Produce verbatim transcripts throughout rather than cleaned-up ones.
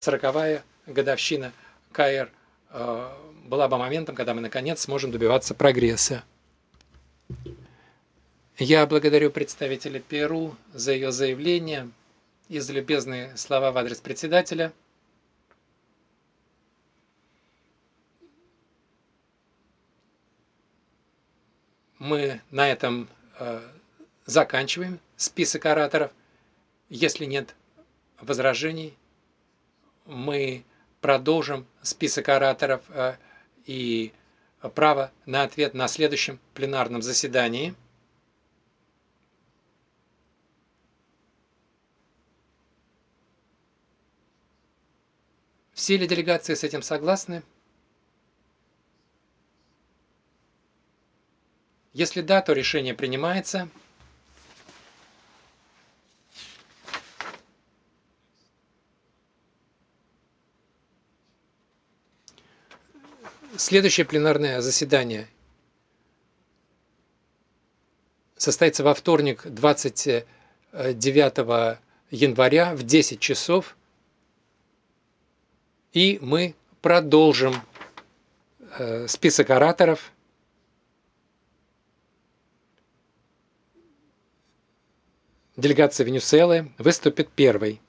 сороковая годовщина ка эр была бы моментом, когда мы наконец сможем добиваться прогресса. Я благодарю представителя Перу за ее заявление и за любезные слова в адрес председателя. Мы на этом э, заканчиваем список ораторов. Если нет возражений, мы продолжим список ораторов э, и право на ответ на следующем пленарном заседании. Все ли делегации с этим согласны? Если да, то решение принимается. Следующее пленарное заседание состоится во вторник, двадцать девятого января в десять часов. И мы продолжим э, список ораторов. Делегация Венесуэлы выступит первой.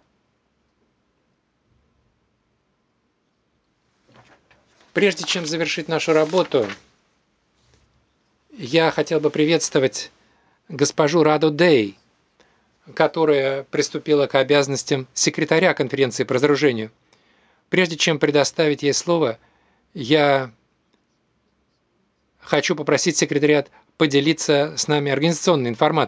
Прежде чем завершить нашу работу, я хотел бы приветствовать госпожу Раду Дэй, которая приступила к обязанностям секретаря конференции по разоружению. Прежде чем предоставить ей слово, я хочу попросить секретариат поделиться с нами организационной информацией.